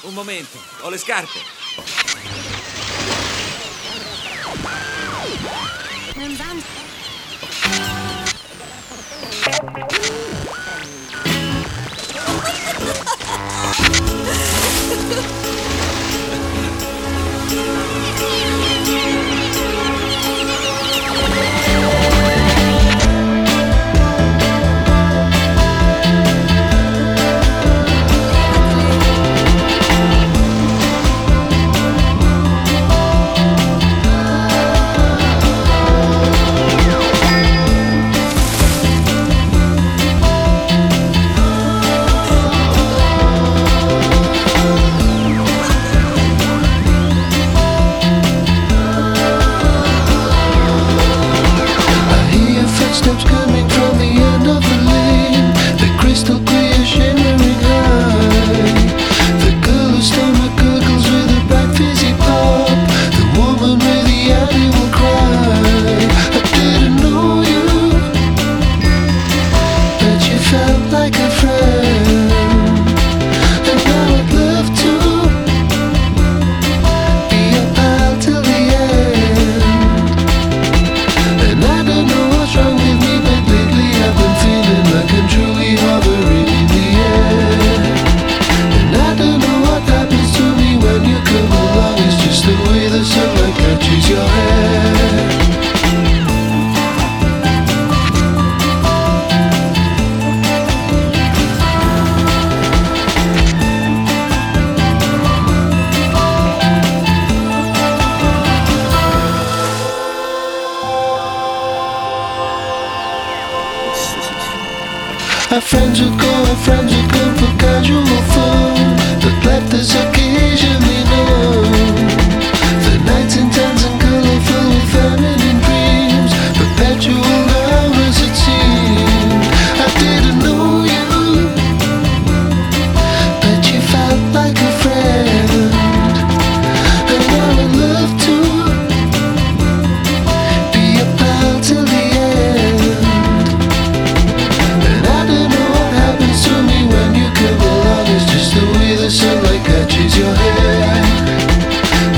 Un momento, ho le scarpe. Non van. Footsteps coming from the end of the lane, the crystal clear shimmering high. The girl whose stomach gurgles with a bright fizzy pop, the woman with the animal cry. I didn't know you, but you felt like a friend, and I would love to be your pal till the end. And I don't know what's wrong with me, but lately I've been feeling like I'm truly hovering in the air. And I don't know what happens to me when you come along. It's just the way the sunlight catches your hair. Our friends would go, our friends would come for casual fun, but left us occasionally known. The nights intense and colourful with feminine dreams, perpetual hours it seemed. I didn't know you, but you felt like a friend, and I would love to be your pal till the end. And I don't know what happens to me when you come along. It's just the way the sunlight catches your hair.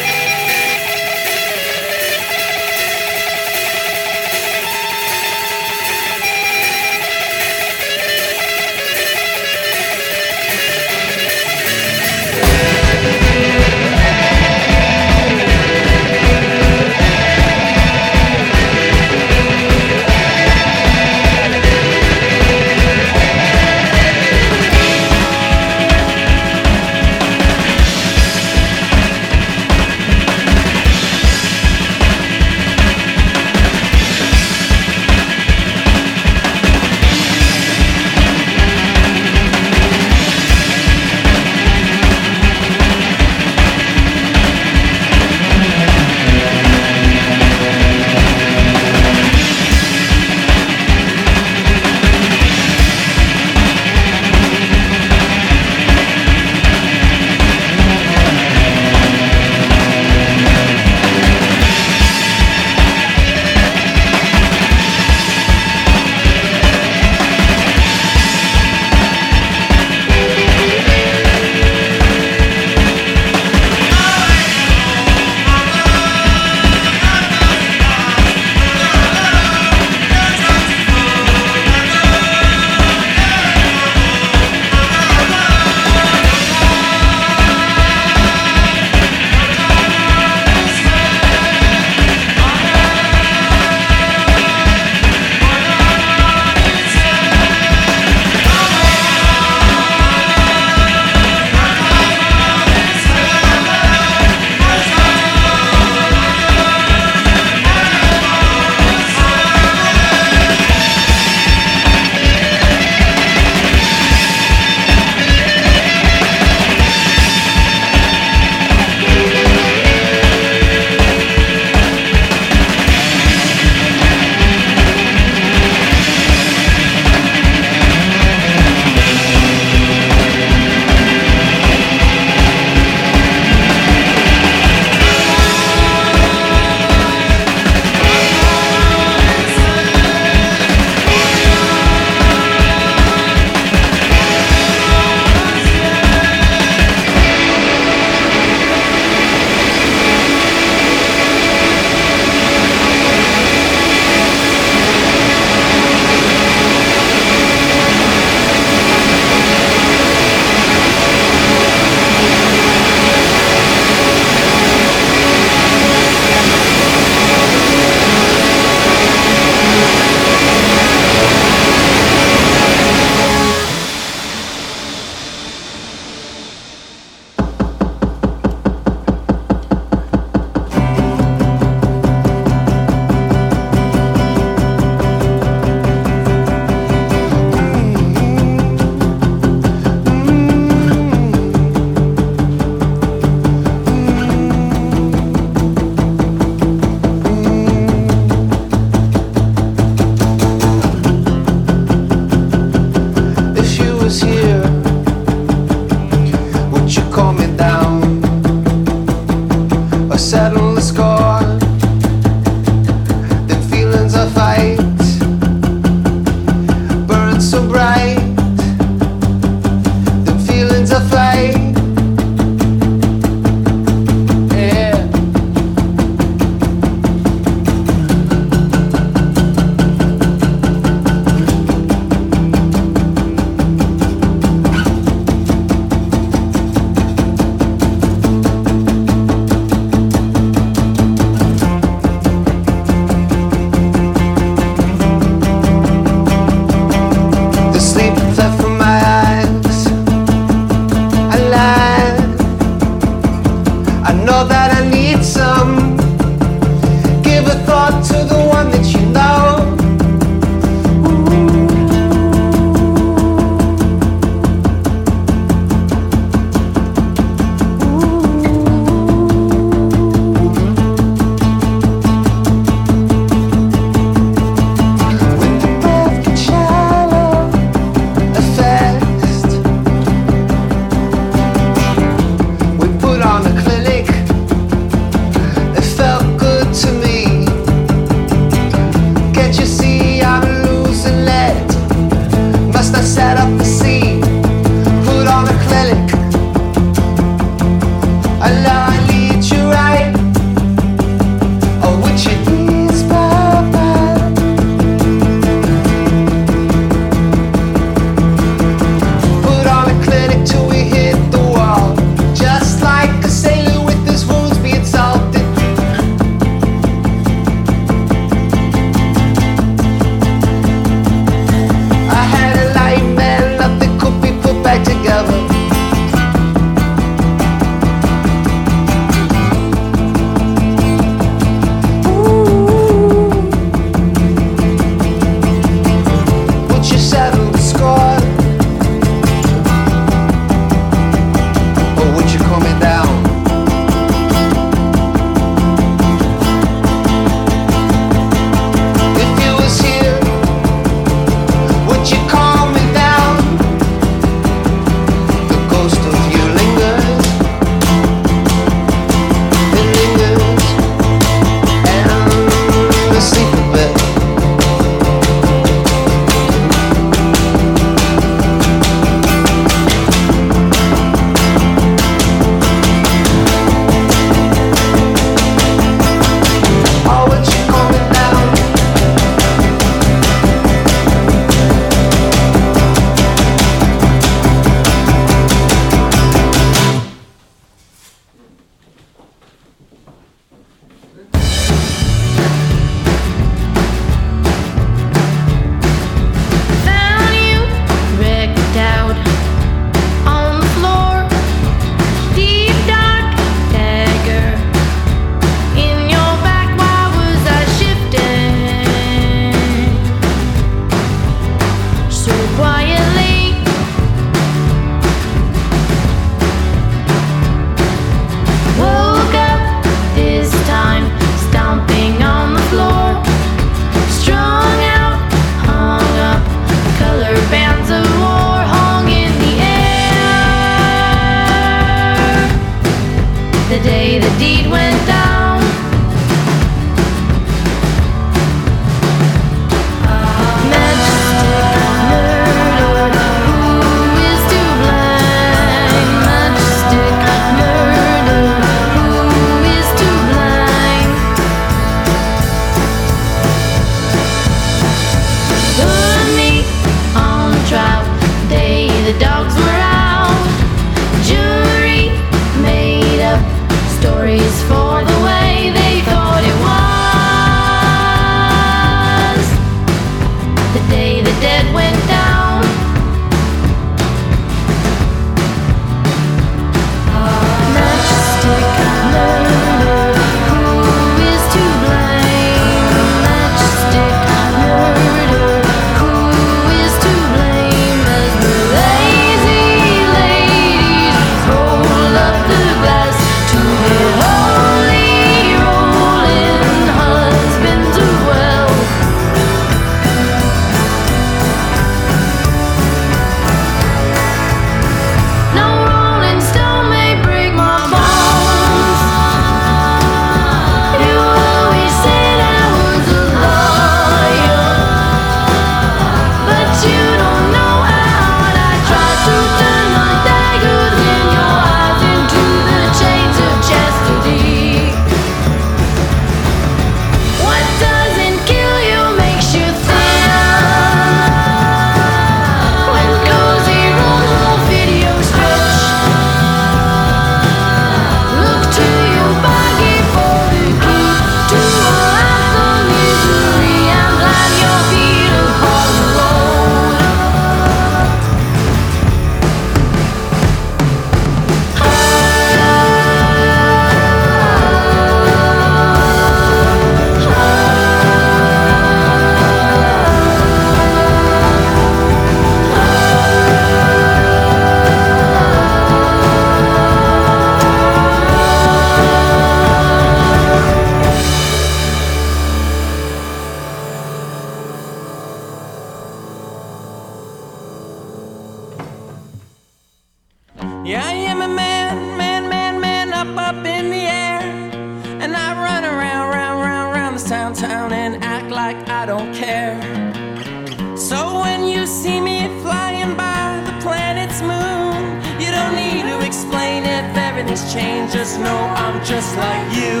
up in the air, and I run around, round this town and act like I don't care. So when you see me flying by the planet's moon, you don't need to explain if everything's changed, just know I'm just like you.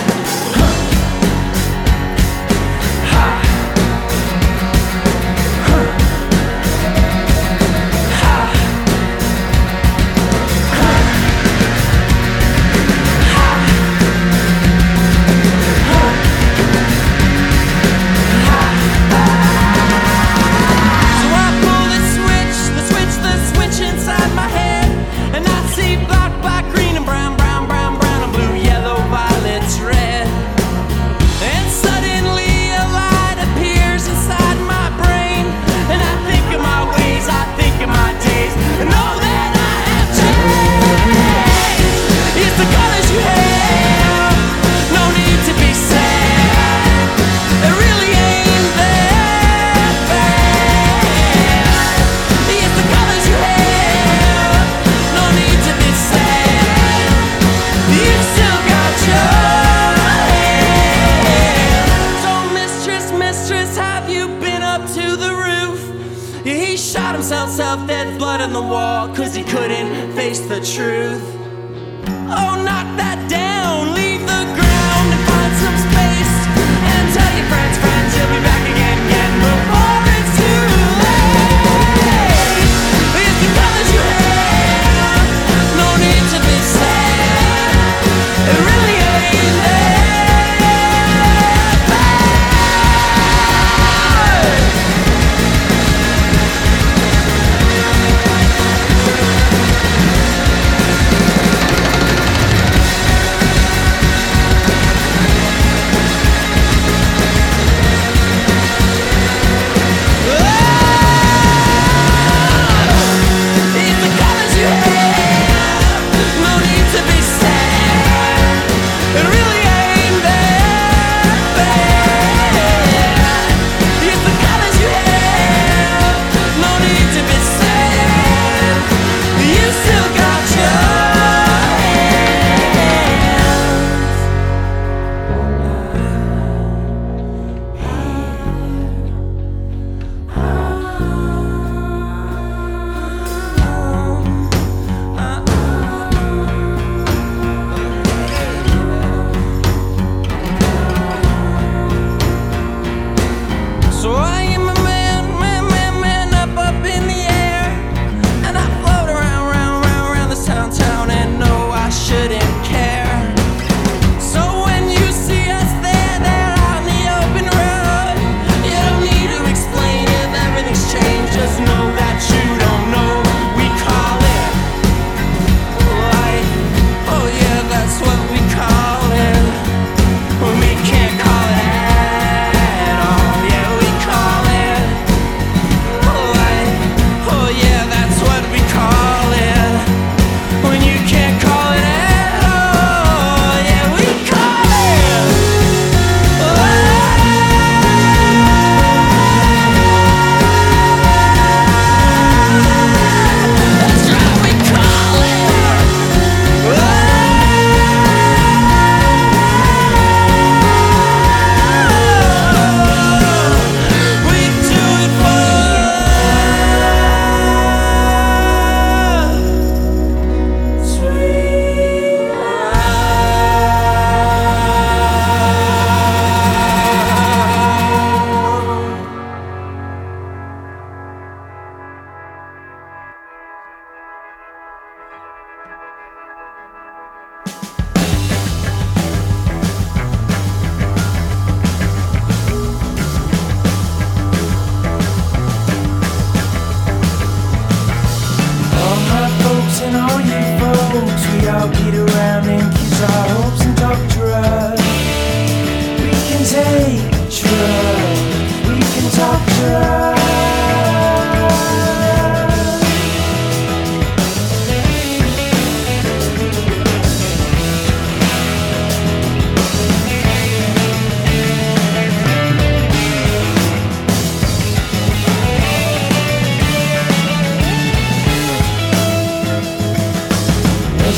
He shot himself, there's blood on the wall, 'cause he couldn't face the truth. Oh, knock that down, leave the ground and find some space, and tell your friends, you'll be back again, before it's too late. It's the colors you have, no need to be sad, it really ain't there.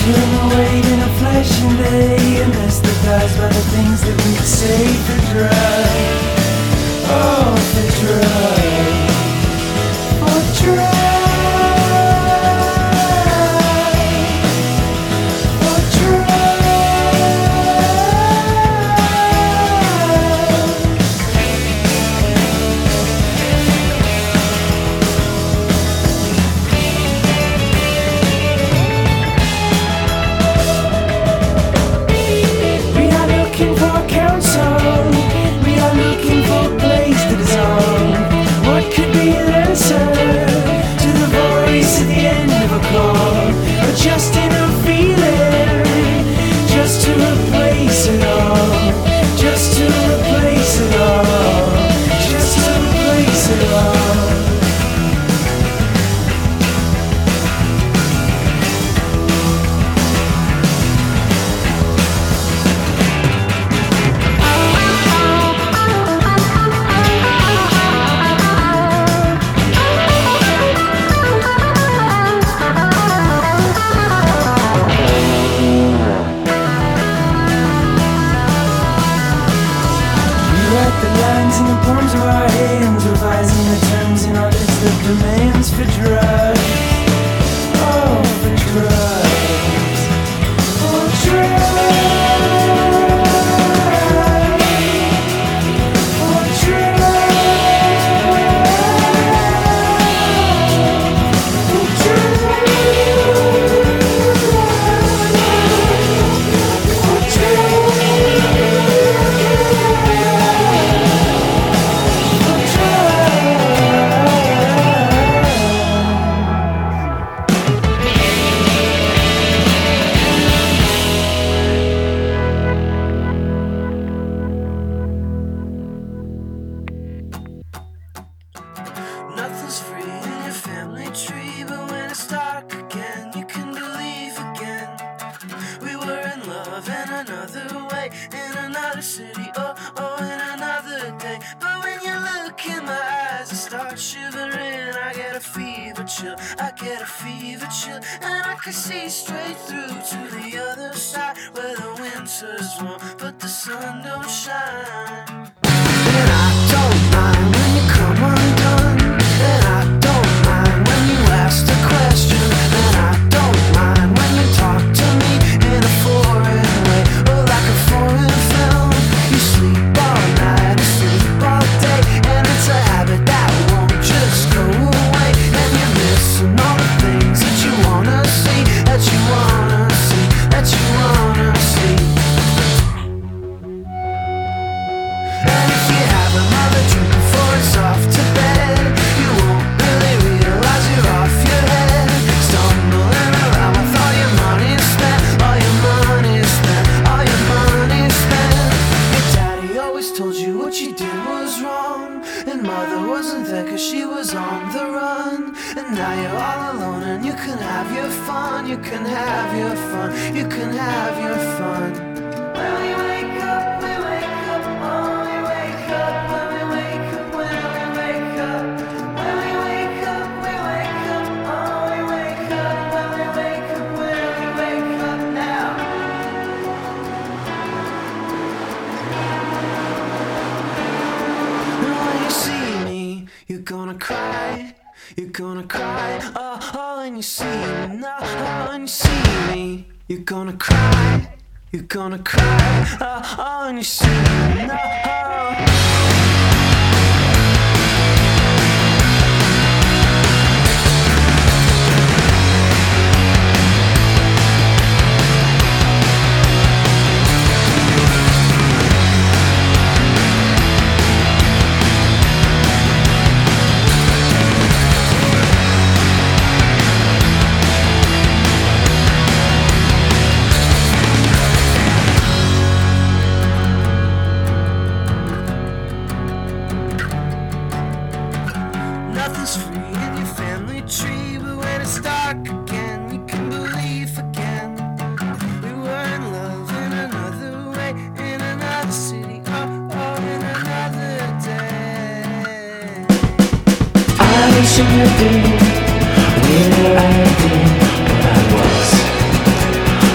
turn away in a flashing day, anesthetized by the things that we say for drugs. Oh, for drugs. For drugs. For drugs. We are looking for counsel. We are looking for a place to dissolve. What could be an answer to the voice at the end of a call? Or just enough feeling, just to replace it all. Just to replace it all. Just to replace it all. The lines in the palms of our hands, revising the terms in our list of demands for drugs. Oh, for drugs. For drugs. For drugs. For nothing's free in your family tree, but when it's dark again, you can believe again. We were in love in another way, in another city, oh, in another day. But when you look in my eyes, I start shivering. I get a fever chill, I get a fever chill, and I can see straight through to the other side, where the winter's warm, but the sun don't shine. And I don't mind when you come undone, and I don't mind when you ask the question, and I don't mind when you talk to me in a foreign way, or like a foreign film. You sleep all night, you sleep all day, and it's a habit that won't just go away. And you're missing all the things that you wanna see, that you wanna see, that you wanna see. And if you have another drink before it's off to bed, you won't really realize you're off your head, stumbling around with all your money spent, all your money spent, all your money spent. Your daddy always told you what you did was wrong, and mother wasn't there 'cause she was on the run. And now you're all alone and you can have your fun, you can have your fun, you can have your fun. When we wake up, oh, we wake up. When we wake up, when we wake up. When we wake up, oh, we wake up. When we wake up now. And when you see me, you're gonna cry. You're gonna cry. Oh, when you see me now. Oh, when you see me, you're gonna cry. You're gonna cry. Oh, when you see me now. Nothing's free in your family tree, but when it's dark again, you can believe again. We were in love in another way, in another city, oh, in another day. I wish I knew where I've been, what I was.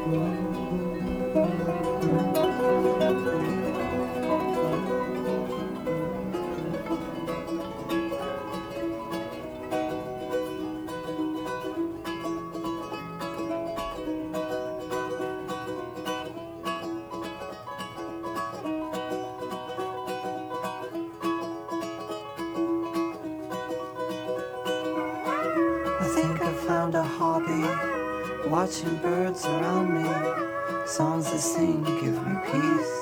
I think I found a hobby, watching birds around me. Songs they sing give me peace.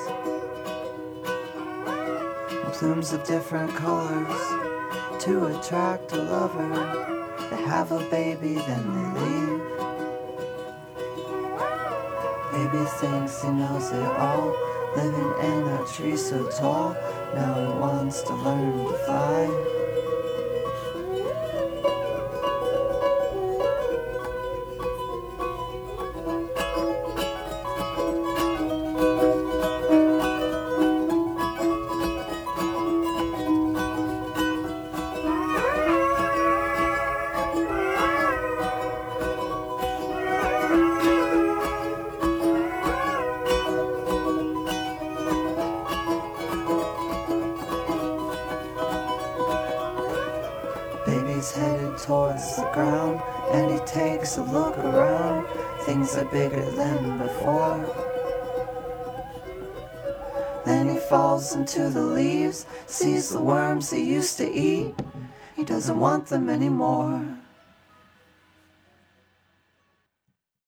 Plumes of different colors to attract a lover. They have a baby, then they leave. Baby thinks he knows it all, living in a tree so tall. Now he wants to learn to fly. Baby's headed towards the ground, and he takes a look around. Things are bigger than before. Then he falls into the leaves, sees the worms he used to eat. He doesn't want them anymore.